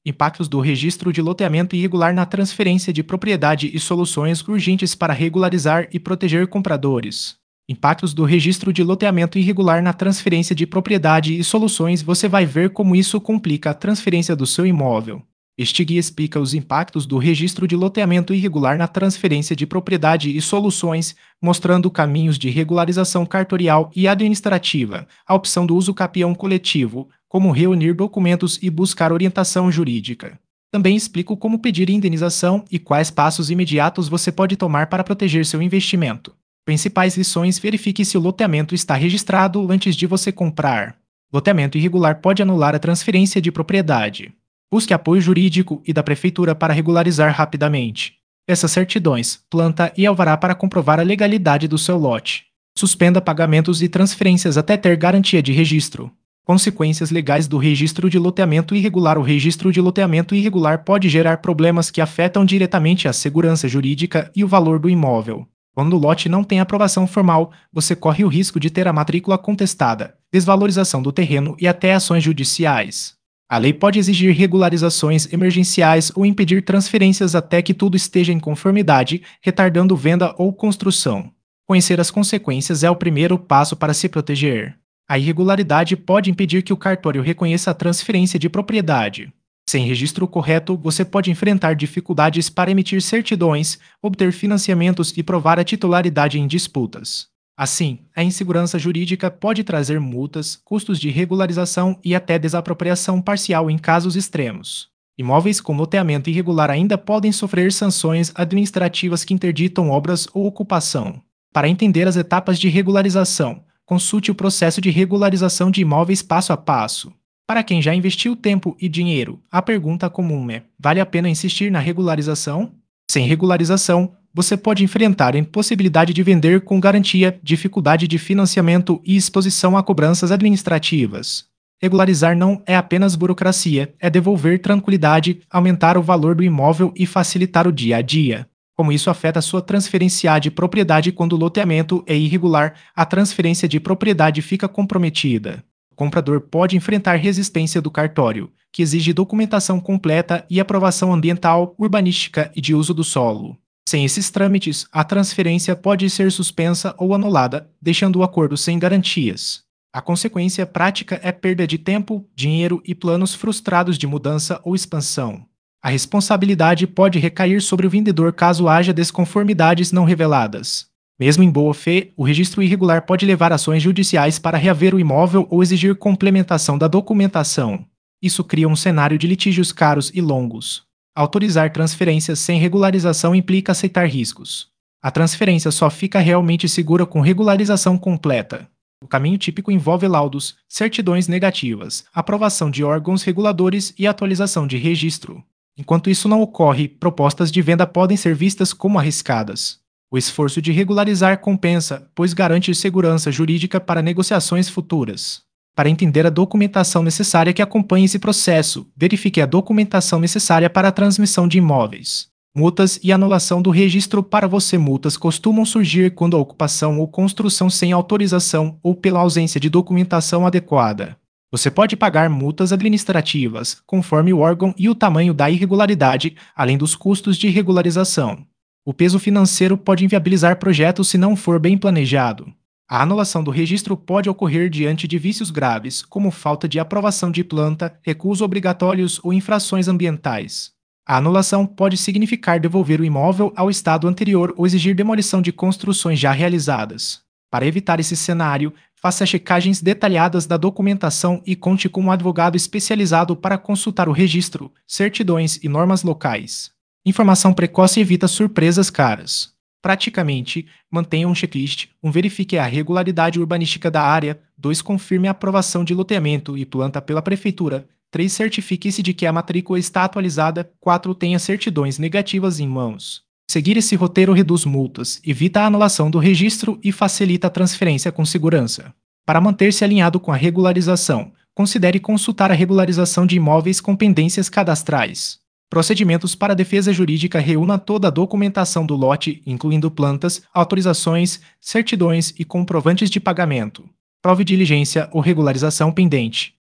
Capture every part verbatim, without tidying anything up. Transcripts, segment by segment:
Impactos do registro de loteamento irregular na transferência de propriedade e soluções urgentes para regularizar e proteger compradores. Impactos do registro de loteamento irregular na transferência de propriedade e soluções. Você vai ver como isso complica a transferência do seu imóvel. Este guia explica os impactos do registro de loteamento irregular na transferência de propriedade e soluções, mostrando caminhos de regularização cartorial e administrativa, a opção do uso capião coletivo, como reunir documentos e buscar orientação jurídica. Também explico como pedir indenização e quais passos imediatos você pode tomar para proteger seu investimento. Principais lições: verifique se o loteamento está registrado antes de você comprar. Loteamento irregular pode anular a transferência de propriedade. Busque apoio jurídico e da prefeitura para regularizar rapidamente. Peça certidões, planta e alvará para comprovar a legalidade do seu lote. Suspenda pagamentos e transferências até ter garantia de registro. Consequências legais do registro de loteamento irregular. O registro de loteamento irregular pode gerar problemas que afetam diretamente a segurança jurídica e o valor do imóvel. Quando o lote não tem aprovação formal, você corre o risco de ter a matrícula contestada, desvalorização do terreno e até ações judiciais. A lei pode exigir regularizações emergenciais ou impedir transferências até que tudo esteja em conformidade, retardando venda ou construção. Conhecer as consequências é o primeiro passo para se proteger. A irregularidade pode impedir que o cartório reconheça a transferência de propriedade. Sem registro correto, você pode enfrentar dificuldades para emitir certidões, obter financiamentos e provar a titularidade em disputas. Assim, a insegurança jurídica pode trazer multas, custos de regularização e até desapropriação parcial em casos extremos. Imóveis com loteamento irregular ainda podem sofrer sanções administrativas que interditam obras ou ocupação. Para entender as etapas de regularização, consulte o processo de regularização de imóveis passo a passo. Para quem já investiu tempo e dinheiro, a pergunta comum é: vale a pena insistir na regularização? Sem regularização, você pode enfrentar a impossibilidade de vender com garantia, dificuldade de financiamento e exposição a cobranças administrativas. Regularizar não é apenas burocracia, é devolver tranquilidade, aumentar o valor do imóvel e facilitar o dia a dia. Como isso afeta a sua transferência de propriedade? Quando o loteamento é irregular, a transferência de propriedade fica comprometida. O comprador pode enfrentar resistência do cartório, que exige documentação completa e aprovação ambiental, urbanística e de uso do solo. Sem esses trâmites, a transferência pode ser suspensa ou anulada, deixando o acordo sem garantias. A consequência prática é perda de tempo, dinheiro e planos frustrados de mudança ou expansão. A responsabilidade pode recair sobre o vendedor caso haja desconformidades não reveladas. Mesmo em boa fé, o registro irregular pode levar ações judiciais para reaver o imóvel ou exigir complementação da documentação. Isso cria um cenário de litígios caros e longos. Autorizar transferências sem regularização implica aceitar riscos. A transferência só fica realmente segura com regularização completa. O caminho típico envolve laudos, certidões negativas, aprovação de órgãos reguladores e atualização de registro. Enquanto isso não ocorre, propostas de venda podem ser vistas como arriscadas. O esforço de regularizar compensa, pois garante segurança jurídica para negociações futuras. Para entender a documentação necessária que acompanhe esse processo, verifique a documentação necessária para a transmissão de imóveis. Multas e anulação do registro. Para você, multas costumam surgir quando a ocupação ou construção sem autorização ou pela ausência de documentação adequada. Você pode pagar multas administrativas, conforme o órgão e o tamanho da irregularidade, além dos custos de regularização. O peso financeiro pode inviabilizar projetos se não for bem planejado. A anulação do registro pode ocorrer diante de vícios graves, como falta de aprovação de planta, recusos obrigatórios ou infrações ambientais. A anulação pode significar devolver o imóvel ao estado anterior ou exigir demolição de construções já realizadas. Para evitar esse cenário, faça checagens detalhadas da documentação e conte com um advogado especializado para consultar o registro, certidões e normas locais. Informação precoce evita surpresas caras. Praticamente, mantenha um checklist, um verifique a regularidade urbanística da área, dois confirme a aprovação de loteamento e planta pela prefeitura, três certifique-se de que a matrícula está atualizada, quatro tenha certidões negativas em mãos. Seguir esse roteiro reduz multas, evita a anulação do registro e facilita a transferência com segurança. Para manter-se alinhado com a regularização, considere consultar a regularização de imóveis com pendências cadastrais. Procedimentos para a defesa jurídica. Reúna toda a documentação do lote, incluindo plantas, autorizações, certidões e comprovantes de pagamento. Prove diligência ou regularização pendente.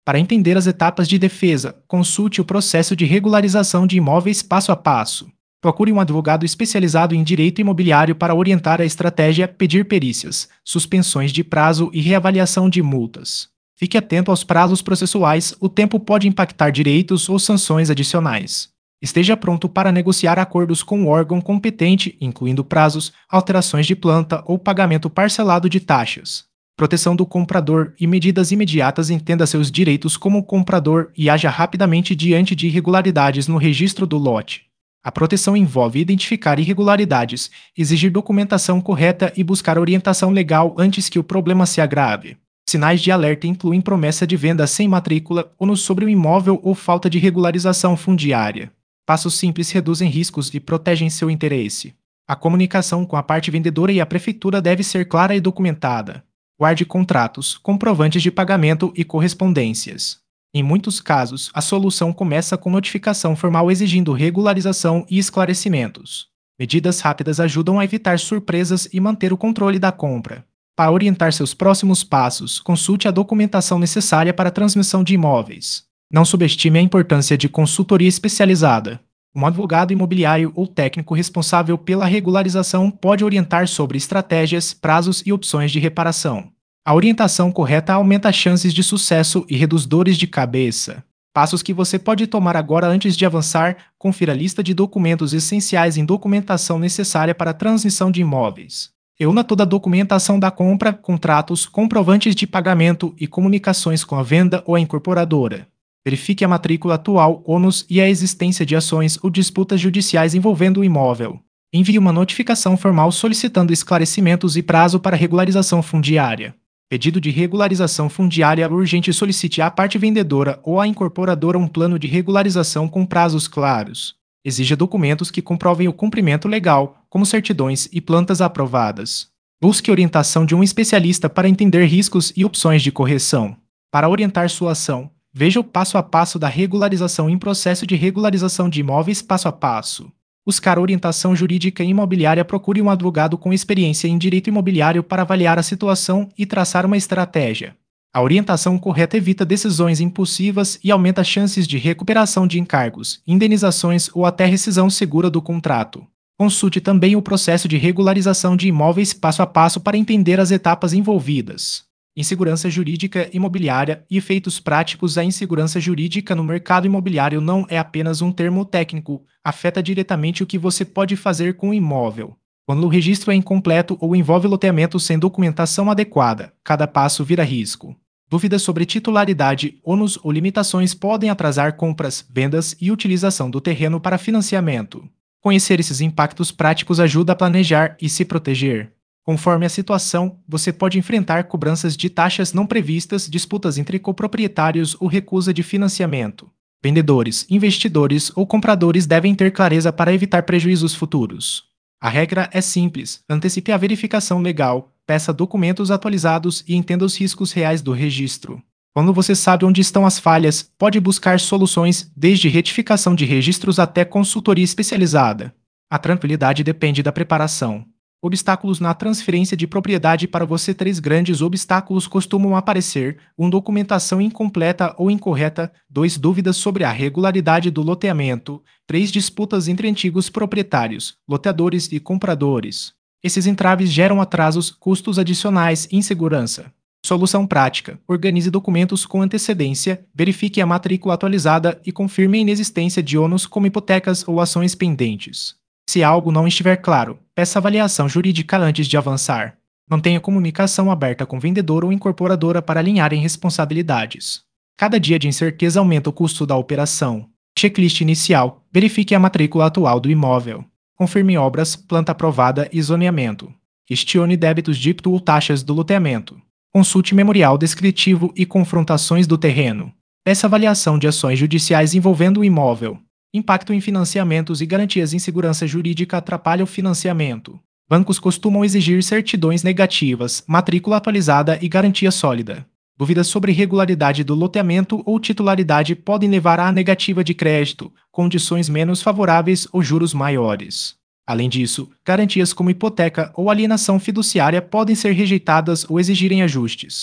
Para entender as etapas de defesa, consulte o processo de regularização de imóveis passo a passo. Procure um advogado especializado em direito imobiliário para orientar a estratégia, pedir perícias, suspensões de prazo e reavaliação de multas. Fique atento aos prazos processuais, o tempo pode impactar direitos ou sanções adicionais. Esteja pronto para negociar acordos com o órgão competente, incluindo prazos, alterações de planta ou pagamento parcelado de taxas. Proteção do comprador e medidas imediatas. Entenda seus direitos como comprador e haja rapidamente diante de irregularidades no registro do lote. A proteção envolve identificar irregularidades, exigir documentação correta e buscar orientação legal antes que o problema se agrave. Sinais de alerta incluem promessa de venda sem matrícula, ônus sobre o imóvel ou falta de regularização fundiária. Passos simples reduzem riscos e protegem seu interesse. A comunicação com a parte vendedora e a prefeitura deve ser clara e documentada. Guarde contratos, comprovantes de pagamento e correspondências. Em muitos casos, a solução começa com notificação formal exigindo regularização e esclarecimentos. Medidas rápidas ajudam a evitar surpresas e manter o controle da compra. Para orientar seus próximos passos, consulte a documentação necessária para a transmissão de imóveis. Não subestime a importância de consultoria especializada. Um advogado imobiliário ou técnico responsável pela regularização pode orientar sobre estratégias, prazos e opções de reparação. A orientação correta aumenta as chances de sucesso e reduz dores de cabeça. Passos que você pode tomar agora antes de avançar: confira a lista de documentos essenciais em documentação necessária para a transmissão de imóveis. Reúna toda a documentação da compra, contratos, comprovantes de pagamento e comunicações com a venda ou a incorporadora. Verifique a matrícula atual, ônus e a existência de ações ou disputas judiciais envolvendo o imóvel. Envie uma notificação formal solicitando esclarecimentos e prazo para regularização fundiária. Pedido de regularização fundiária urgente. Solicite à parte vendedora ou à incorporadora um plano de regularização com prazos claros. Exija documentos que comprovem o cumprimento legal, como certidões e plantas aprovadas. Busque orientação de um especialista para entender riscos e opções de correção. Para orientar sua ação, veja o passo a passo da regularização em processo de regularização de imóveis passo a passo. Buscar orientação jurídica e imobiliária. Procure um advogado com experiência em direito imobiliário para avaliar a situação e traçar uma estratégia. A orientação correta evita decisões impulsivas e aumenta as chances de recuperação de encargos, indenizações ou até rescisão segura do contrato. Consulte também o processo de regularização de imóveis passo a passo para entender as etapas envolvidas. Insegurança jurídica imobiliária e efeitos práticos. A insegurança jurídica no mercado imobiliário não é apenas um termo técnico, afeta diretamente o que você pode fazer com o imóvel. Quando o registro é incompleto ou envolve loteamento sem documentação adequada, cada passo vira risco. Dúvidas sobre titularidade, ônus ou limitações podem atrasar compras, vendas e utilização do terreno para financiamento. Conhecer esses impactos práticos ajuda a planejar e se proteger. Conforme a situação, você pode enfrentar cobranças de taxas não previstas, disputas entre coproprietários ou recusa de financiamento. Vendedores, investidores ou compradores devem ter clareza para evitar prejuízos futuros. A regra é simples: antecipe a verificação legal, peça documentos atualizados e entenda os riscos reais do registro. Quando você sabe onde estão as falhas, pode buscar soluções, desde retificação de registros até consultoria especializada. A tranquilidade depende da preparação. Obstáculos na transferência de propriedade. Para você, três grandes obstáculos costumam aparecer: um documentação incompleta ou incorreta, dois dúvidas sobre a regularidade do loteamento, três disputas entre antigos proprietários, loteadores e compradores. Esses entraves geram atrasos, custos adicionais e insegurança. Solução prática: organize documentos com antecedência, verifique a matrícula atualizada e confirme a inexistência de ônus como hipotecas ou ações pendentes. Se algo não estiver claro, peça avaliação jurídica antes de avançar. Mantenha comunicação aberta com vendedor ou incorporadora para alinharem responsabilidades. Cada dia de incerteza aumenta o custo da operação. Checklist inicial: verifique a matrícula atual do imóvel. Confirme obras, planta aprovada e zoneamento. Questione débitos dívito ou taxas do loteamento. Consulte memorial descritivo e confrontações do terreno. Peça avaliação de ações judiciais envolvendo o imóvel. Impacto em financiamentos e garantias. Insegurança jurídica atrapalha o financiamento. Bancos costumam exigir certidões negativas, matrícula atualizada e garantia sólida. Dúvidas sobre regularidade do loteamento ou titularidade podem levar à negativa de crédito, condições menos favoráveis ou juros maiores. Além disso, garantias como hipoteca ou alienação fiduciária podem ser rejeitadas ou exigirem ajustes.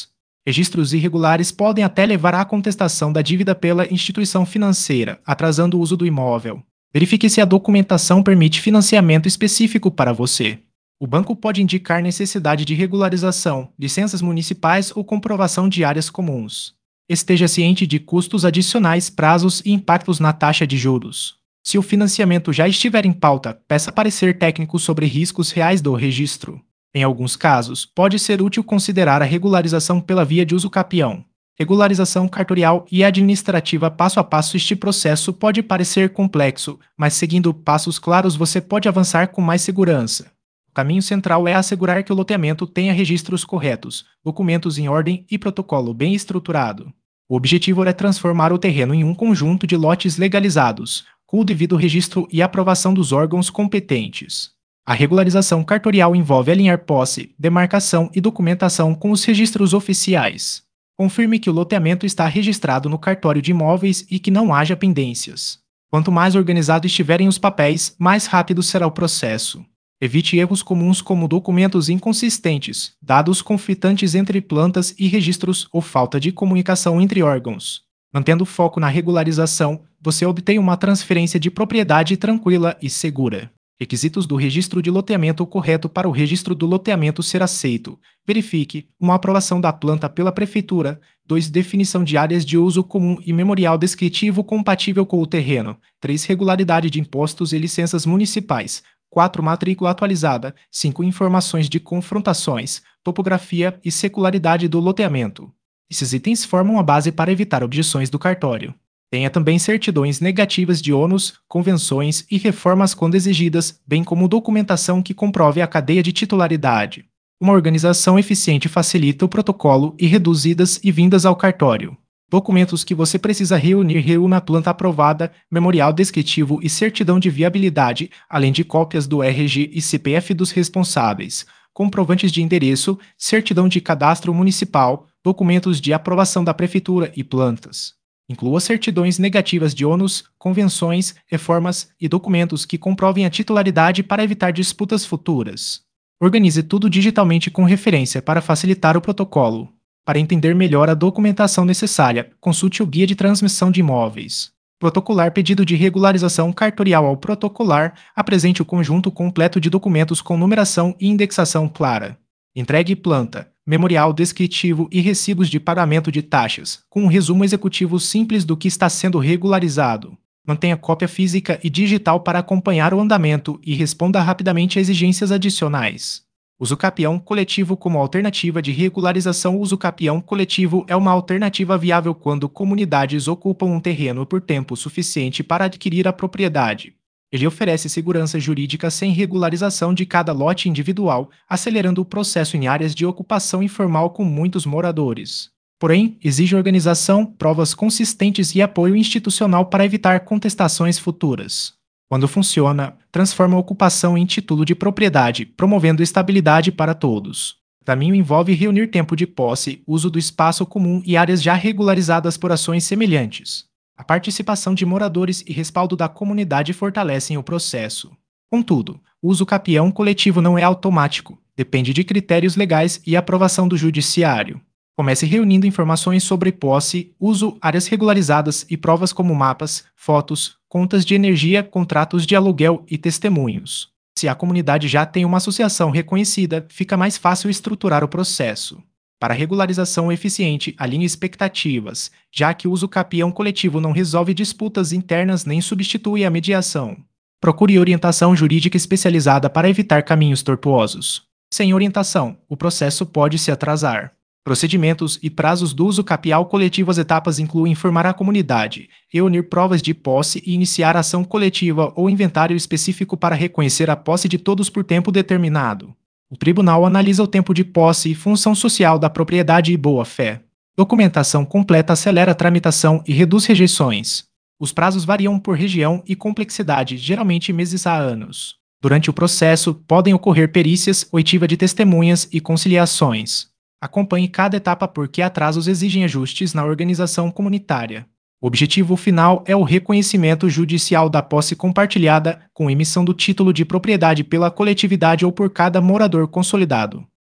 Registros irregulares podem até levar à contestação da dívida pela instituição financeira, atrasando o uso do imóvel. Verifique se a documentação permite financiamento específico para você. O banco pode indicar necessidade de regularização, licenças municipais ou comprovação de áreas comuns. Esteja ciente de custos adicionais, prazos e impactos na taxa de juros. Se o financiamento já estiver em pauta, peça parecer técnico sobre riscos reais do registro. Em alguns casos, pode ser útil considerar a regularização pela via de uso capião. Regularização cartorial e administrativa passo a passo. Este processo pode parecer complexo, mas seguindo passos claros você pode avançar com mais segurança. O caminho central é assegurar que o loteamento tenha registros corretos, documentos em ordem e protocolo bem estruturado. O objetivo é transformar o terreno em um conjunto de lotes legalizados, com o devido registro e aprovação dos órgãos competentes. A regularização cartorial envolve alinhar posse, demarcação e documentação com os registros oficiais. Confirme que o loteamento está registrado no cartório de imóveis e que não haja pendências. Quanto mais organizado estiverem os papéis, mais rápido será o processo. Evite erros comuns como documentos inconsistentes, dados conflitantes entre plantas e registros ou falta de comunicação entre órgãos. Mantendo foco na regularização, você obtém uma transferência de propriedade tranquila e segura. Requisitos do registro de loteamento correto. Para o registro do loteamento ser aceito, verifique uma aprovação da planta pela Prefeitura, dois Definição de áreas de uso comum e memorial descritivo compatível com o terreno, três Regularidade de impostos e licenças municipais, quatro Matrícula atualizada, cinco Informações de confrontações, topografia e secularidade do loteamento. Esses itens formam a base para evitar objeções do cartório. Tenha também certidões negativas de ônus, convenções e reformas quando exigidas, bem como documentação que comprove a cadeia de titularidade. Uma organização eficiente facilita o protocolo e reduz idas e vindas ao cartório. Documentos que você precisa reunir: reúna a planta aprovada, memorial descritivo e certidão de viabilidade, além de cópias do R G e C P F dos responsáveis, comprovantes de endereço, certidão de cadastro municipal, documentos de aprovação da Prefeitura e plantas. Inclua certidões negativas de ônus, convenções, reformas e documentos que comprovem a titularidade para evitar disputas futuras. Organize tudo digitalmente com referência para facilitar o protocolo. Para entender melhor a documentação necessária, consulte o Guia de Transmissão de Imóveis. Protocolar: pedido de regularização cartorial. Ao protocolar, apresente o conjunto completo de documentos com numeração e indexação clara. Entregue planta, memorial descritivo e recibos de pagamento de taxas, com um resumo executivo simples do que está sendo regularizado. Mantenha cópia física e digital para acompanhar o andamento e responda rapidamente a exigências adicionais. Uso capião coletivo como alternativa de regularização. O uso capião coletivo é uma alternativa viável quando comunidades ocupam um terreno por tempo suficiente para adquirir a propriedade. Ele oferece segurança jurídica sem regularização de cada lote individual, acelerando o processo em áreas de ocupação informal com muitos moradores. Porém, exige organização, provas consistentes e apoio institucional para evitar contestações futuras. Quando funciona, transforma a ocupação em título de propriedade, promovendo estabilidade para todos. O caminho envolve reunir tempo de posse, uso do espaço comum e áreas já regularizadas por ações semelhantes. A participação de moradores e respaldo da comunidade fortalecem o processo. Contudo, o uso capião coletivo não é automático, depende de critérios legais e aprovação do judiciário. Comece reunindo informações sobre posse, uso, áreas regularizadas e provas como mapas, fotos, contas de energia, contratos de aluguel e testemunhos. Se a comunidade já tem uma associação reconhecida, fica mais fácil estruturar o processo. Para regularização eficiente, alinhe expectativas, já que o uso capião coletivo não resolve disputas internas nem substitui a mediação. Procure orientação jurídica especializada para evitar caminhos tortuosos. Sem orientação, o processo pode se atrasar. Procedimentos e prazos do uso capião coletivo. As etapas incluem informar a comunidade, reunir provas de posse e iniciar ação coletiva ou inventário específico para reconhecer a posse de todos por tempo determinado. O tribunal analisa o tempo de posse e função social da propriedade e boa-fé. Documentação completa acelera a tramitação e reduz rejeições. Os prazos variam por região e complexidade, geralmente meses a anos. Durante o processo, podem ocorrer perícias, oitiva de testemunhas e conciliações. Acompanhe cada etapa porque atrasos exigem ajustes na organização comunitária. O objetivo final é o reconhecimento judicial da posse compartilhada, com emissão do título de propriedade pela coletividade ou por cada morador consolidado.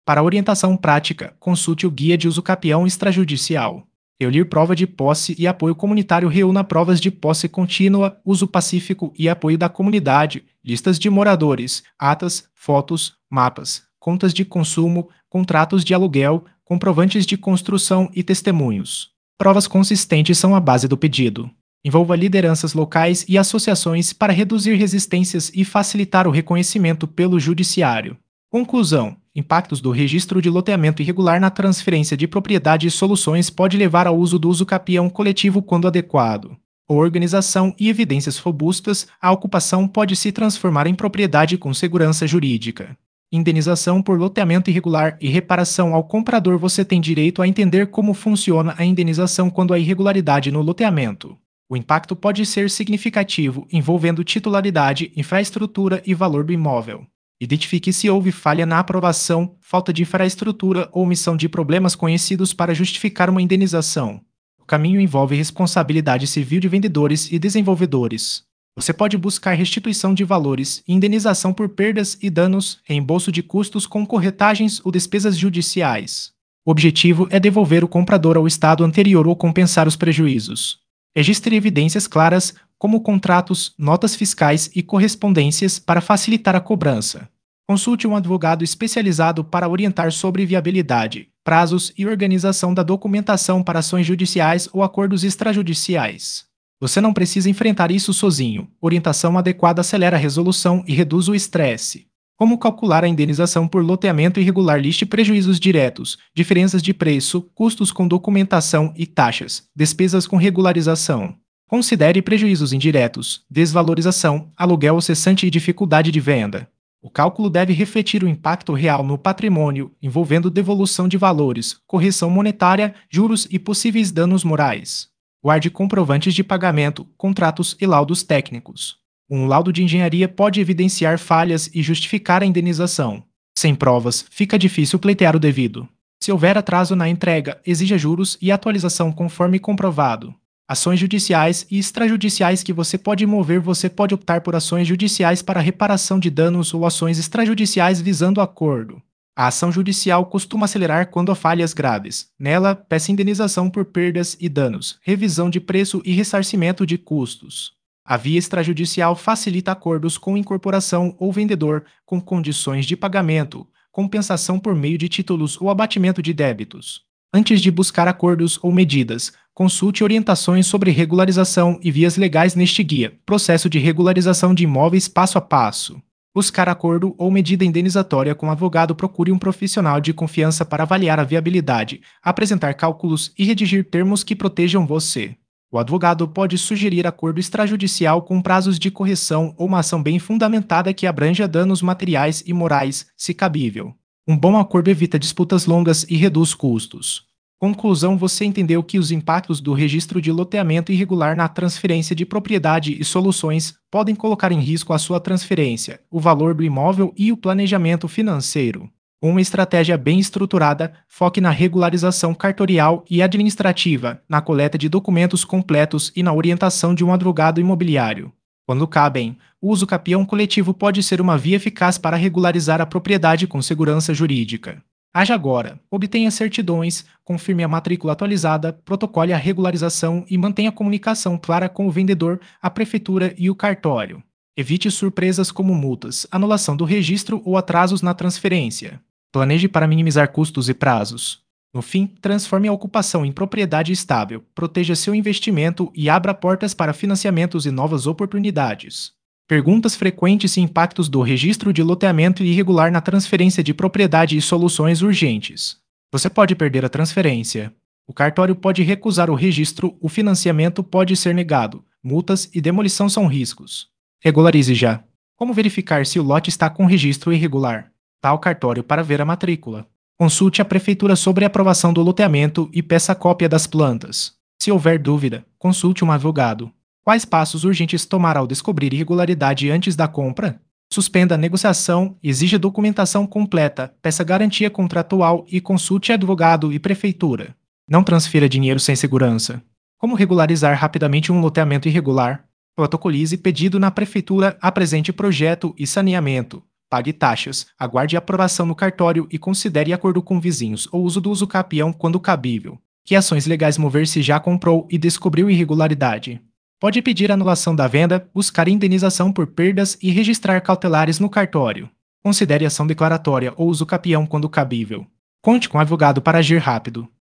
Para orientação prática, consulte o Guia de Uso Capião Extrajudicial. Reunir prova de posse e apoio comunitário reúna provas de posse contínua, uso pacífico e apoio da comunidade, listas de moradores, atas, fotos, mapas, contas de consumo, contratos de aluguel, comprovantes de construção e testemunhos. Provas consistentes são a base do pedido. Envolva lideranças locais e associações para reduzir resistências e facilitar o reconhecimento pelo judiciário. Conclusão: impactos do registro de loteamento irregular na transferência de propriedade e soluções pode levar ao uso do uso capião coletivo quando adequado. Com organização e evidências robustas, a ocupação pode se transformar em propriedade com segurança jurídica. Indenização por loteamento irregular e reparação ao comprador. Você tem direito a entender como funciona a indenização quando há irregularidade no loteamento. O impacto pode ser significativo, envolvendo titularidade, infraestrutura e valor do imóvel. Identifique se houve falha na aprovação, falta de infraestrutura ou omissão de problemas conhecidos para justificar uma indenização. O caminho envolve responsabilidade civil de vendedores e desenvolvedores. Você pode buscar restituição de valores, indenização por perdas e danos, reembolso de custos com corretagens ou despesas judiciais. O objetivo é devolver o comprador ao estado anterior ou compensar os prejuízos. Registre evidências claras, como contratos, notas fiscais e correspondências, para facilitar a cobrança. Consulte um advogado especializado para orientar sobre viabilidade, prazos e organização da documentação para ações judiciais ou acordos extrajudiciais. Você não precisa enfrentar isso sozinho. Orientação adequada acelera a resolução e reduz o estresse. Como calcular a indenização por loteamento irregular? Liste prejuízos diretos, diferenças de preço, custos com documentação e taxas, despesas com regularização. Considere prejuízos indiretos, desvalorização, aluguel cessante e dificuldade de venda. O cálculo deve refletir o impacto real no patrimônio, envolvendo devolução de valores, correção monetária, juros e possíveis danos morais. Guarde comprovantes de pagamento, contratos e laudos técnicos. Um laudo de engenharia pode evidenciar falhas e justificar a indenização. Sem provas, fica difícil pleitear o devido. Se houver atraso na entrega, exija juros e atualização conforme comprovado. Ações judiciais e extrajudiciais que você pode mover. Você pode optar por ações judiciais para reparação de danos ou ações extrajudiciais visando acordo. A ação judicial costuma acelerar quando há falhas graves. Nela, peça indenização por perdas e danos, revisão de preço e ressarcimento de custos. A via extrajudicial facilita acordos com incorporação ou vendedor, com condições de pagamento, compensação por meio de títulos ou abatimento de débitos. Antes de buscar acordos ou medidas, consulte orientações sobre regularização e vias legais neste guia, Processo de Regularização de Imóveis Passo a Passo. Buscar acordo ou medida indenizatória com advogado. Procure um profissional de confiança para avaliar a viabilidade, apresentar cálculos e redigir termos que protejam você. O advogado pode sugerir acordo extrajudicial com prazos de correção ou uma ação bem fundamentada que abranja danos materiais e morais, se cabível. Um bom acordo evita disputas longas e reduz custos. Conclusão: você entendeu que os impactos do registro de loteamento irregular na transferência de propriedade e soluções podem colocar em risco a sua transferência, o valor do imóvel e o planejamento financeiro. Uma estratégia bem estruturada foque na regularização cartorial e administrativa, na coleta de documentos completos e na orientação de um advogado imobiliário. Quando cabem, o uso capião coletivo pode ser uma via eficaz para regularizar a propriedade com segurança jurídica. Haja agora, obtenha certidões, confirme a matrícula atualizada, protocole a regularização e mantenha a comunicação clara com o vendedor, a prefeitura e o cartório. Evite surpresas como multas, anulação do registro ou atrasos na transferência. Planeje para minimizar custos e prazos. No fim, transforme a ocupação em propriedade estável, proteja seu investimento e abra portas para financiamentos e novas oportunidades. Perguntas frequentes e impactos do registro de loteamento irregular na transferência de propriedade e soluções urgentes. Você pode perder a transferência. O cartório pode recusar o registro, o financiamento pode ser negado. Multas e demolição são riscos. Regularize já. Como verificar se o lote está com registro irregular? Vá ao cartório para ver a matrícula. Consulte a prefeitura sobre a aprovação do loteamento e peça cópia das plantas. Se houver dúvida, consulte um advogado. Quais passos urgentes tomar ao descobrir irregularidade antes da compra? Suspenda a negociação, exija documentação completa, peça garantia contratual e consulte advogado e prefeitura. Não transfira dinheiro sem segurança. Como regularizar rapidamente um loteamento irregular? Protocolize pedido na prefeitura, apresente projeto e saneamento. Pague taxas, aguarde aprovação no cartório e considere acordo com vizinhos ou uso do uso capião quando cabível. Que ações legais mover se já comprou e descobriu irregularidade? Pode pedir anulação da venda, buscar indenização por perdas e registrar cautelares no cartório. Considere ação declaratória ou uso capião quando cabível. Conte com advogado para agir rápido.